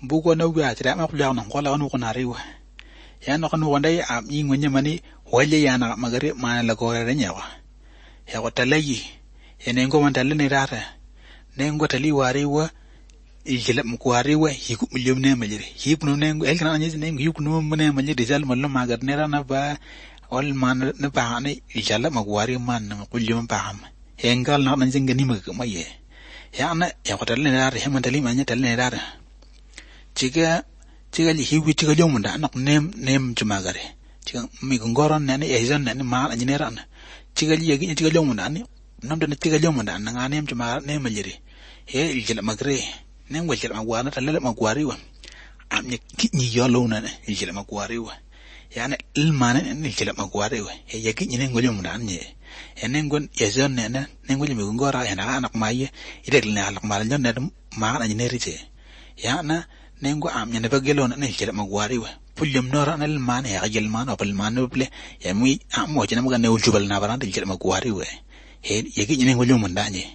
buko no gwa tira ma kulya na kola no kuna riwa ya no kanu wanda ya yi ngonya mani wale ya na magare ma la ko re nyawa ya ko talayi ya ne ngo man talene rara ne ngo tali wariwa ijele mkwariwa hiku milyomne majiri hiku no ne ngo elkana anyi ne ngo hiku no mne majiri jal mallo magar ne rana ba ol man ne ba ne ijala magwari man na kulyom paham hengal na nan jinga ni maye ya na ya ko talene rara he man tali manya talene rara chiga li hiwi chiga jomunda anak nem chumagare chiga mi ngoron nani ezan nani ma anjine rana chiga li yegi chiga jomunda ani namda ne chiga jomunda nanga nem chumagare nem majiri he iljala magre nem wajala magwana talala magwariwa amnya kinyi yolo nani iljala magwariwa yana ilmane ne iljala magwariwa he yegi ne ngojomunda anye enengon ezan nani nengoli mi ngora yana anak maye idel ne alak malanjon ne ma anjine rite yana nengo amnya ne bagelo na iljala magwariwa pulyum nora na ilmane ya gelman opal manu ple ya mi amo jina mga ne uljubal na baranda iljala magwariwa he yegi ne ngojomunda anye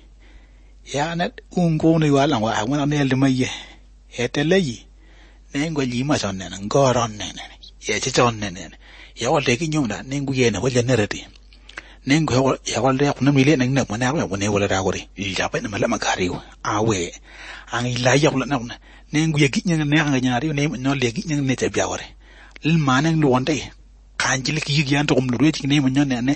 ya na ungo ni wala wa awon ne le maye eteleyi nengo lima sonne ngoron ne ye chichon ne ya wal de kinyumda nengo ye na wala nerati nengo ya wal de kunam ile nang na mana wa ne wala ragori ya pa na mala magariwa awe ang ila ya wala na nengo ye ginya ne nga nyari ne no le ginya ne te biawore il manang lu wonde kanjil ki yiyan to kum lu reti ne mun ne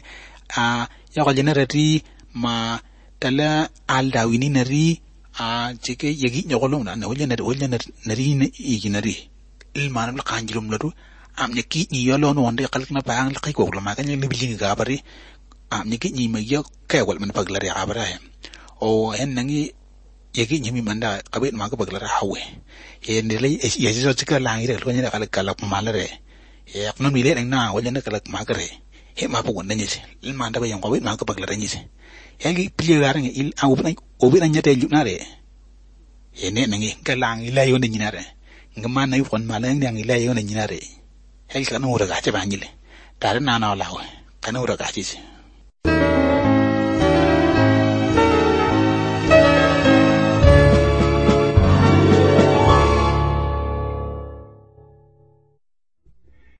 ya wal generati ma tala alda wini nari chike yegi nyogolong na wala nari ne iginari il manam la kanjilum ladu am ne ki ni yolo no wonde kalk na bang la ko la ma kan ni bilingi ga bari am ne ki ni ma yo kay wal man paglari abara o en nangi yegi nyimi manda kabet ma ko paglari hawe e ne le ye so chika langi re ko ni kala kala malare e akno mi le na wala na kala ma gare he ma pu wonde ni il manda ba yang ko ma ko paglari ni yagi pilgarang il obina nyate junare ene nangi kalang ila yone nyinare ngama na yukon malang yang ila yone nyinare hel kanu ura gache bangile tare na na lawe kanu ura gache